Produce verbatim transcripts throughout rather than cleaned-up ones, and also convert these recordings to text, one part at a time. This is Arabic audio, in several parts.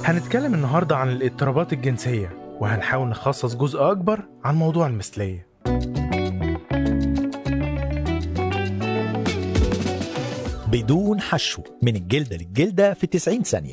هنتكلم النهاردة عن الاضطرابات الجنسية، وهنحاول نخصص جزء أكبر عن موضوع المثلية. بدون حشو، من الجلدة للجلدة في تسعين ثانية.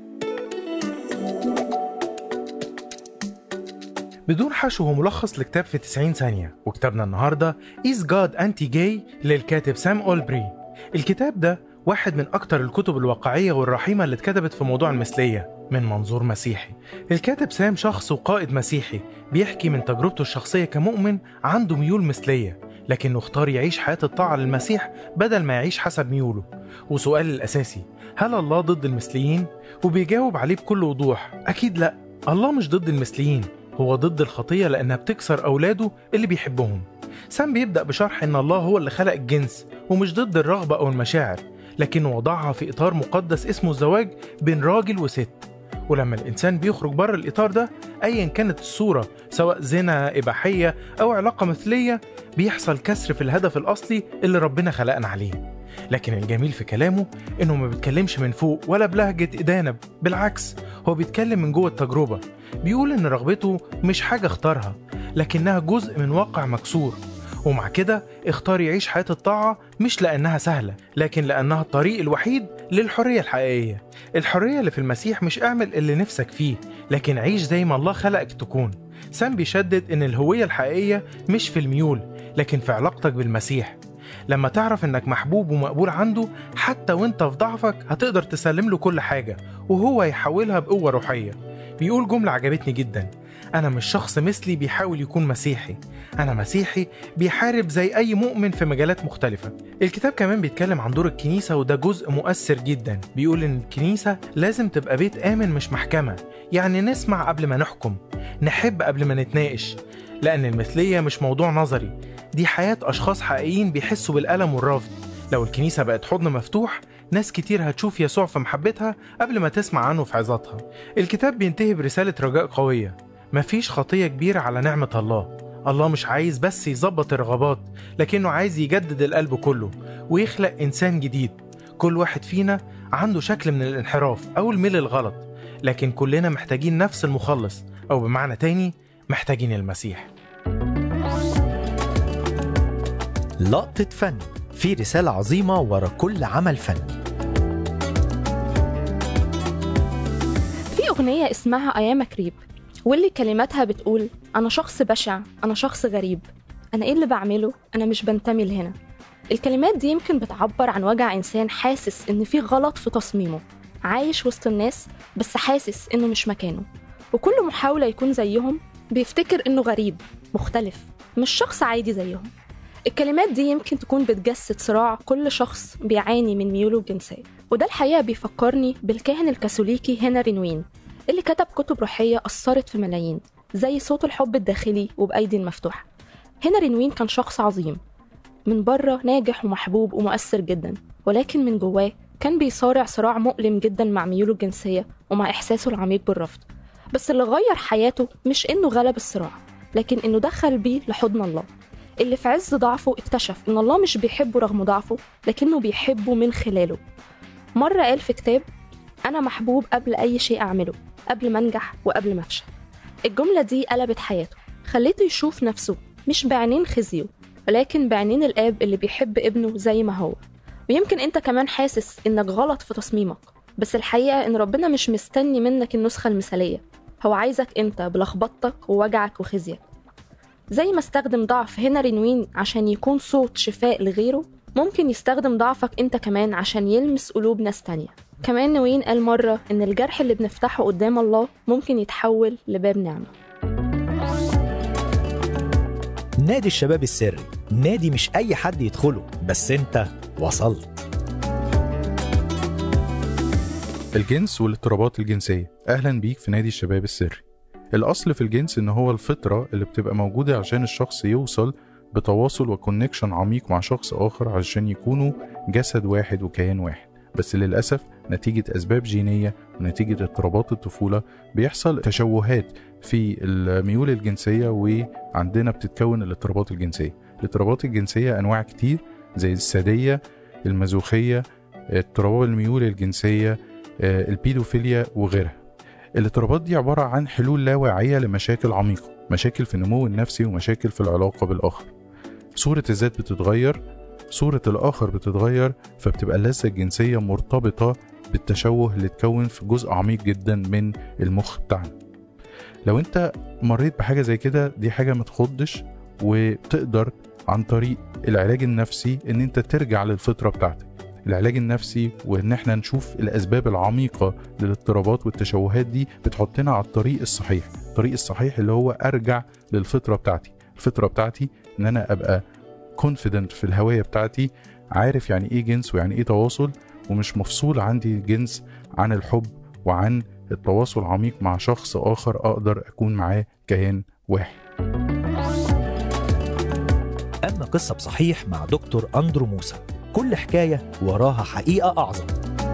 بدون حشو هو ملخص لكتاب في تسعين ثانية، وكتابنا النهاردة Is God Anti-Gay للكاتب سام أولبري. الكتاب ده واحد من أكتر الكتب الواقعية والرحيمة اللي اتكتبت في موضوع المثلية من منظور مسيحي. الكاتب سام شخص وقائد مسيحي بيحكي من تجربته الشخصية كمؤمن عنده ميول مثلية، لكنه اختار يعيش حياة الطاعة للمسيح بدل ما يعيش حسب ميوله. وسؤال الأساسي، هل الله ضد المثليين؟ وبيجاوب عليه بكل وضوح، أكيد لأ، الله مش ضد المثليين، هو ضد الخطية لأنها بتكسر أولاده اللي بيحبهم. سام بيبدأ بشرح إن الله هو اللي خلق الجنس ومش ضد الرغبة أو المشاعر، لكنه وضعها في إطار مقدس اسمه الزواج بين راجل وست. ولما الإنسان بيخرج بره الإطار ده أيا كانت الصورة، سواء زنا، إباحية أو علاقة مثلية، بيحصل كسر في الهدف الأصلي اللي ربنا خلقنا عليه. لكن الجميل في كلامه إنه ما بيتكلمش من فوق ولا بلهجة إدانة، بالعكس هو بيتكلم من جوه التجربة. بيقول إن رغبته مش حاجة اختارها، لكنها جزء من واقع مكسور، ومع كده اختار يعيش حياة الطاعة مش لأنها سهلة، لكن لأنها الطريق الوحيد للحرية الحقيقية. الحرية اللي في المسيح مش اعمل اللي نفسك فيه، لكن عيش زي ما الله خلقك تكون. سام بيشدد إن الهوية الحقيقية مش في الميول، لكن في علاقتك بالمسيح. لما تعرف إنك محبوب ومقبول عنده، حتى وإنت في ضعفك هتقدر تسلم له كل حاجة وهو يحولها بقوة روحية. بيقول جملة عجبتني جدا، أنا مش شخص مثلي بيحاول يكون مسيحي، أنا مسيحي بيحارب زي أي مؤمن في مجالات مختلفة. الكتاب كمان بيتكلم عن دور الكنيسة، وده جزء مؤثر جدا. بيقول إن الكنيسة لازم تبقى بيت آمن مش محكمة، يعني نسمع قبل ما نحكم، نحب قبل ما نتناقش، لأن المثلية مش موضوع نظري، دي حياة أشخاص حقيقيين بيحسوا بالألم والرفض. لو الكنيسة بقت حضن مفتوح، ناس كتير هتشوف يسوع في محبتها قبل ما تسمع عنه في عظاتها. الكتاب بينتهي برسالة رجاء قوية، مفيش خطية كبيرة على نعمة الله. الله مش عايز بس يظبط الرغبات، لكنه عايز يجدد القلب كله ويخلق إنسان جديد. كل واحد فينا عنده شكل من الانحراف أو الميل الغلط، لكن كلنا محتاجين نفس المخلص، أو بمعنى تاني محتاجين المسيح. لقطة فن، في رسالة عظيمة ورا كل عمل فن. في أغنية اسمها أيام كريب، واللي كلماتها بتقول أنا شخص بشع، أنا شخص غريب، أنا إيه اللي بعمله، أنا مش بنتمي لهنا. الكلمات دي يمكن بتعبر عن وجع إنسان حاسس إن في غلط في تصميمه، عايش وسط الناس بس حاسس إنه مش مكانه، وكل محاولة يكون زيهم بيفتكر إنه غريب مختلف، مش شخص عادي زيهم. الكلمات دي يمكن تكون بتجسد صراع كل شخص بيعاني من ميوله الجنسية، وده الحقيقة بيفكرني بالكاهن الكاثوليكي هنري نوين اللي كتب كتب روحية أثرت في ملايين، زي صوت الحب الداخلي وبأيدي المفتوحة. هنري نوين كان شخص عظيم، من بره ناجح ومحبوب ومؤثر جدا، ولكن من جواه كان بيصارع صراع مؤلم جدا مع ميوله الجنسية ومع إحساسه العميق بالرفض. بس اللي غير حياته مش إنه غلب الصراع، لكن إنه دخل بيه لحضن الله، اللي في عز ضعفه اكتشف إن الله مش بيحبه رغم ضعفه، لكنه بيحبه من خلاله. مرة قال في كتاب، أنا محبوب قبل أي شيء أعمله، قبل ما أنجح وقبل ما أفشل. الجملة دي قلبت حياته، خليته يشوف نفسه مش بعينين خزيه، ولكن بعينين الآب اللي بيحب ابنه زي ما هو. ويمكن أنت كمان حاسس إنك غلط في تصميمك، بس الحقيقة إن ربنا مش مستني منك النسخة المثالية، هو عايزك أنت بلخبطتك ووجعك وخزيك. زي ما استخدم ضعف هنري نوين عشان يكون صوت شفاء لغيره، ممكن يستخدم ضعفك أنت كمان عشان يلمس قلوب ناس تانية. كمان نوين قال مرة إن الجرح اللي بنفتحه قدام الله ممكن يتحول لباب نعمة. نادي الشباب السري، نادي مش أي حد يدخله، بس أنت وصلت. الجنس والاضطرابات الجنسية، أهلا بيك في نادي الشباب السري. الأصل في الجنس إن هو الفطرة اللي بتبقى موجودة عشان الشخص يوصل بتواصل وكونكشن عميق مع شخص آخر عشان يكونوا جسد واحد وكيان واحد. بس للأسف نتيجة أسباب جينية ونتيجة اضطرابات الطفولة بيحصل تشوهات في الميول الجنسية، وعندنا بتتكون الاضطرابات الجنسية. الاضطرابات الجنسية أنواع كتير زي السادية، المازوخية، اضطراب الميول الجنسية، البيدوفيليا وغيرها. الاضطرابات دي عبارة عن حلول لا واعية لمشاكل عميقة، مشاكل في النمو النفسي ومشاكل في العلاقة بالآخر. صورة الذات بتتغير، صورة الآخر بتتغير، فبتبقى اللذة الجنسية مرتبطة بالتشوه اللي اتكون في جزء عميق جدا من المخ بتاعنا. لو انت مريت بحاجة زي كده، دي حاجة ما تخضش، وتقدر عن طريق العلاج النفسي ان انت ترجع للفطرة بتاعتك. العلاج النفسي وان احنا نشوف الاسباب العميقة للاضطرابات والتشوهات دي بتحطنا على الطريق الصحيح. الطريق الصحيح اللي هو ارجع للفطرة بتاعتي. الفطرة بتاعتي ان انا ابقى confident في الهوية بتاعتي، عارف يعني ايه جنس ويعني ايه تواصل، ومش مفصول عندي الجنس عن الحب وعن التواصل عميق مع شخص آخر أقدر أكون معاه كيان واحد. أما قصة بصحيح مع دكتور أندرو موسى، كل حكاية وراها حقيقة أعظم.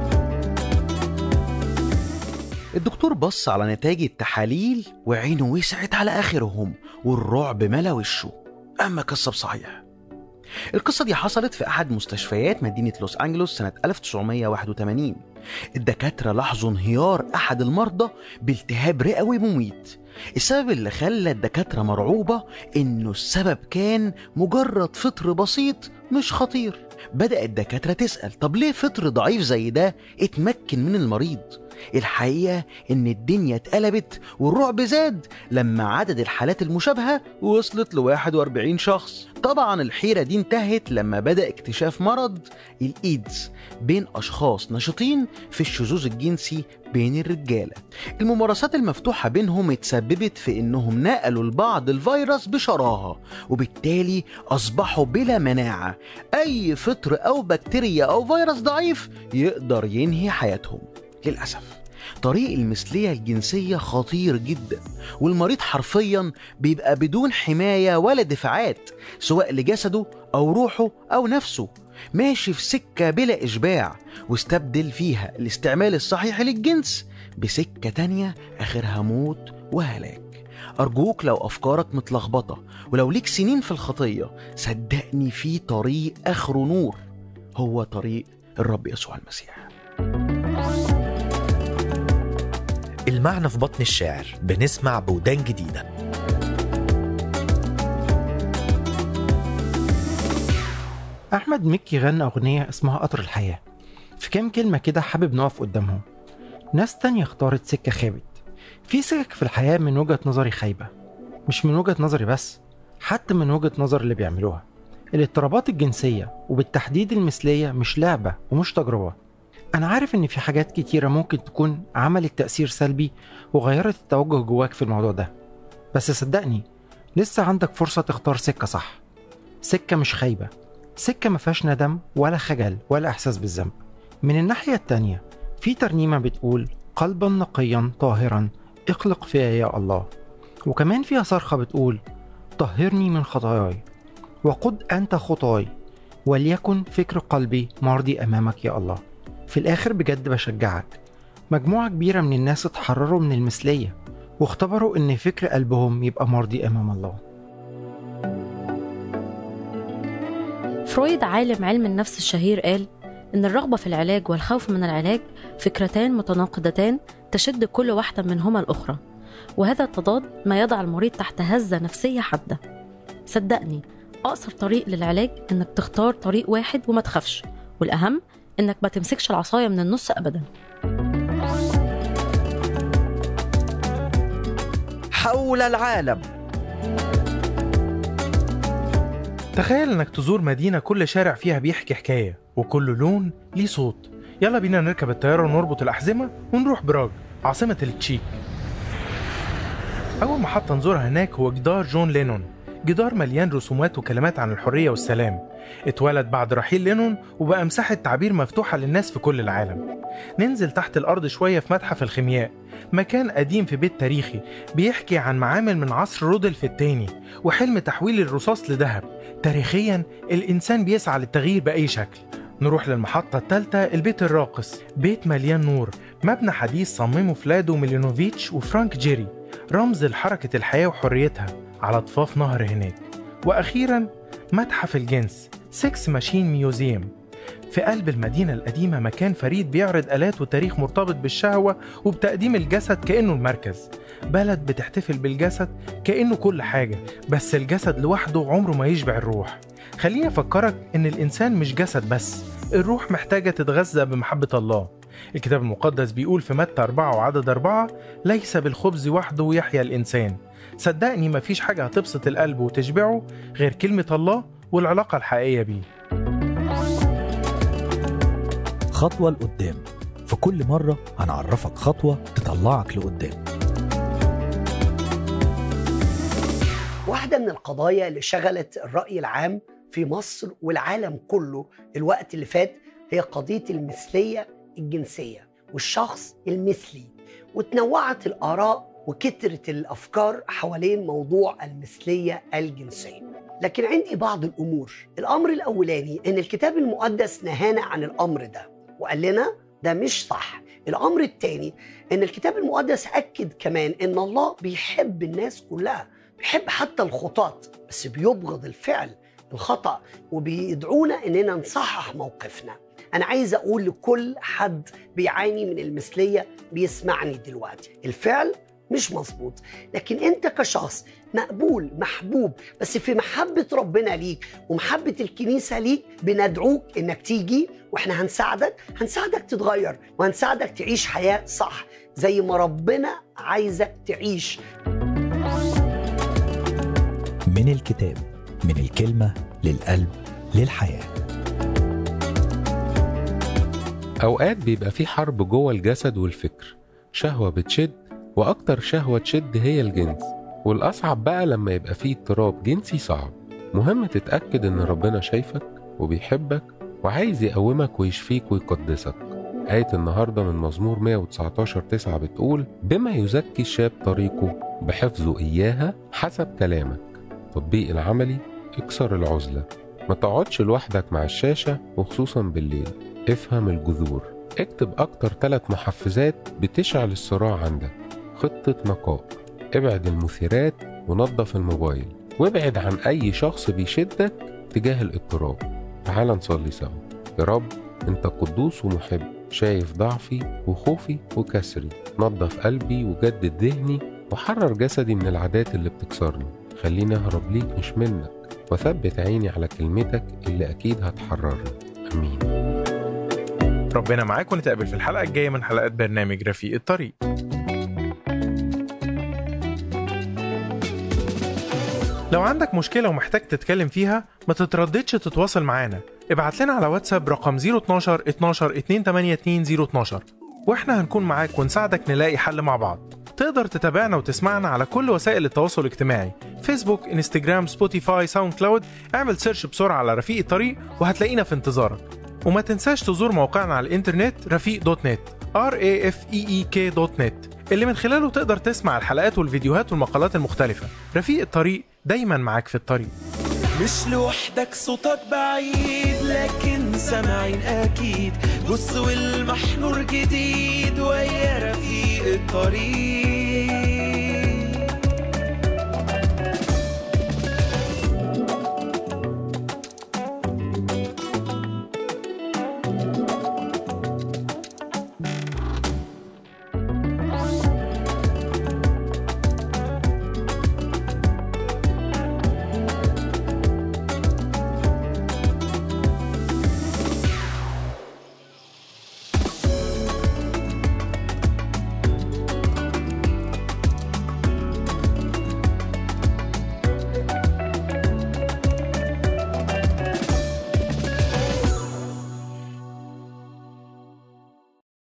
الدكتور بص على نتائج التحاليل وعينه وسعت على آخرهم والرعب ملا وشه. أما قصة بصحيح، القصة دي حصلت في أحد مستشفيات مدينة لوس أنجلوس سنة ألف وتسعمية وواحد وثمانين. الدكاترة لاحظوا انهيار أحد المرضى بالتهاب رئوي مميت. السبب اللي خلى الدكاترة مرعوبة إنه السبب كان مجرد فطر بسيط مش خطير. بدأ الدكاترة تسأل، طب ليه فطر ضعيف زي ده اتمكن من المريض؟ الحقيقة إن الدنيا اتقلبت والرعب زاد لما عدد الحالات المشابهة وصلت ل واحد وأربعين شخص. طبعا الحيرة دي انتهت لما بدأ اكتشاف مرض الإيدز بين أشخاص نشطين في الشذوذ الجنسي بين الرجالة. الممارسات المفتوحة بينهم اتسببت في إنهم نقلوا لبعض الفيروس بشراهة، وبالتالي أصبحوا بلا مناعة. أي فطر أو بكتيريا أو فيروس ضعيف يقدر ينهي حياتهم. للأسف طريق المثلية الجنسية خطير جدا، والمريض حرفيا بيبقى بدون حماية ولا دفاعات، سواء لجسده أو روحه أو نفسه، ماشي في سكة بلا إشباع، واستبدل فيها الاستعمال الصحيح للجنس بسكة تانية آخرها موت وهلاك. أرجوك لو أفكارك متلخبطة ولو ليك سنين في الخطية، صدقني في طريق آخره نور، هو طريق الرب يسوع المسيح. المعنى في بطن الشاعر، بنسمع بودان جديدة. أحمد مكي غنى أغنية اسمها قطر الحياة. في كام كلمة كده حابب نقف قدامهم. ناس تانية اختارت سكة خابت. في سكك في الحياة من وجهة نظري خايبة، مش من وجهة نظري بس، حتى من وجهة نظر اللي بيعملوها. الاضطرابات الجنسية وبالتحديد المثلية مش لعبة ومش تجربة. أنا عارف إن في حاجات كتيرة ممكن تكون عملت تأثير سلبي وغيرت التوجه جواك في الموضوع ده، بس صدقني لسه عندك فرصة تختار سكة صح، سكة مش خايبة، سكة مفيهاش ندم ولا خجل ولا إحساس بالذنب. من الناحية التانية في ترنيمة بتقول قلبا نقيا طاهرا اخلق فيا يا الله، وكمان فيها صرخة بتقول طهرني من خطاياي وقد أنت خطاي وليكن فكر قلبي مرضي أمامك يا الله. في الآخر بجد بشجعك، مجموعة كبيرة من الناس اتحرروا من المثلية واختبروا إن فكر قلبهم يبقى مرضي أمام الله. فرويد عالم علم النفس الشهير قال إن الرغبة في العلاج والخوف من العلاج فكرتان متناقضتان تشد كل واحدة منهما الأخرى، وهذا التضاد ما يضع المريض تحت هزة نفسية حادة. صدقني أقصر طريق للعلاج إنك تختار طريق واحد وما تخافش، والأهم إنك ما تمسكش العصاية من النص أبدا. حول العالم. تخيل انك تزور مدينة كل شارع فيها بيحكي حكاية وكل لون ليه صوت. يلا بينا نركب الطيارة ونربط الأحزمة ونروح براغ عاصمة التشيك. أول محطة نزورها هناك هو جدار جون لينون، جدار مليان رسومات وكلمات عن الحرية والسلام. اتولد بعد رحيل لينون وبقى مساحة تعبير مفتوحة للناس في كل العالم. ننزل تحت الأرض شوية في متحف الخيمياء، مكان قديم في بيت تاريخي بيحكي عن معامل من عصر رودولف الثاني وحلم تحويل الرصاص لذهب. تاريخيا الإنسان بيسعى للتغيير بأي شكل. نروح للمحطة الثالثة، البيت الراقص، بيت مليان نور، مبنى حديث صممه فلادو ميلينوفيتش وفرانك جيري، رمز لحركة الحياة وحريتها على ضفاف نهر هناك. وأخيرا متحف الجنس، سكس ماشين ميوزيوم، في قلب المدينة القديمة مكان فريد بيعرض آلات وتاريخ مرتبط بالشهوة وبتقديم الجسد كأنه المركز. بلد بتحتفل بالجسد كأنه كل حاجة، بس الجسد لوحده عمره ما يشبع الروح. خليني أفكرك إن الإنسان مش جسد بس، الروح محتاجة تتغذى بمحبة الله. الكتاب المقدس بيقول في متى أربعة وعدد أربعة: ليس بالخبز وحده يحيا الإنسان. صدقني مفيش حاجة هتبسط القلب وتشبعه غير كلمة الله والعلاقة الحقيقية بيه. خطوة لقدام، في كل مرة هنعرفك خطوة تطلعك لقدام. واحدة من القضايا اللي شغلت الرأي العام في مصر والعالم كله الوقت اللي فات هي قضية المثلية الجنسية والشخص المثلي، وتنوعت الآراء وكترت الأفكار حوالين موضوع المثلية الجنسية. لكن عندي بعض الأمور. الأمر الأولاني إن الكتاب المقدس نهانا عن الأمر ده وقال لنا ده مش صح. الأمر الثاني إن الكتاب المقدس أكد كمان إن الله بيحب الناس كلها، بيحب حتى الخطاة، بس بيبغض الفعل الخطأ وبيدعونا إننا نصحح موقفنا. أنا عايز أقول لكل حد بيعاني من المثلية بيسمعني دلوقتي، الفعل مش مظبوط، لكن أنت كشخص مقبول محبوب، بس في محبة ربنا ليك ومحبة الكنيسة ليك بندعوك إنك تيجي، وإحنا هنساعدك هنساعدك تتغير وهنساعدك تعيش حياة صح زي ما ربنا عايزك تعيش. من الكتاب، من الكلمة للقلب للحياة. أوقات بيبقى في حرب جوه الجسد والفكر، شهوة بتشد وأكتر شهوة تشد هي الجنس، والأصعب بقى لما يبقى فيه اضطراب جنسي صعب. مهم تتأكد إن ربنا شايفك وبيحبك وعايز يقومك ويشفيك ويقدسك. آية النهاردة من مزمور مية وتسعتاشر تسعة بتقول: بما يزكي الشاب طريقه بحفظه إياها حسب كلامك. تطبيق العملي: اكسر العزلة، ما تقعدش لوحدك مع الشاشة وخصوصا بالليل. افهم الجذور، اكتب أكتر ثلاث محفزات بتشعل الصراع عندك. خطة نقاء، ابعد المثيرات ونظف الموبايل، وابعد عن أي شخص بيشدك تجاه الاضطراب. تعال نصلي سوا. يا رب انت قدوس ومحب، شايف ضعفي وخوفي وكسري، نظف قلبي وجدد ذهني وحرر جسدي من العادات اللي بتكسرني. خليني أهرب ليك مش منك، وثبت عيني على كلمتك اللي أكيد هتحررني. أمين. ربنا معاك، ونتقابل في الحلقة الجاية من حلقات برنامج رفيق الطريق. لو عندك مشكلة ومحتاج تتكلم فيها ما تترددش تتواصل معانا، ابعت لنا على واتساب رقم صفر اتناشر اتناشر اتنين تمانية اتنين صفر اتناشر واحنا هنكون معاك ونساعدك نلاقي حل مع بعض. تقدر تتابعنا وتسمعنا على كل وسائل التواصل الاجتماعي، فيسبوك، انستجرام، سبوتيفاي، ساوند كلاود. اعمل سيرش بسرعة على رفيق الطريق وهتلاقينا في انتظارك. وما تنساش تزور موقعنا على الانترنت رفيق دوت نت آر إيه إف إي إي كي دوت نت اللي من خلاله تقدر تسمع الحلقات والفيديوهات والمقالات المختلفة. رفيق الطريق، دايما معاك في الطريق. مش لوحدك، صوتك بعيد لكن سامعين أكيد. بص والمحنور جديد ويا رفيق الطريق.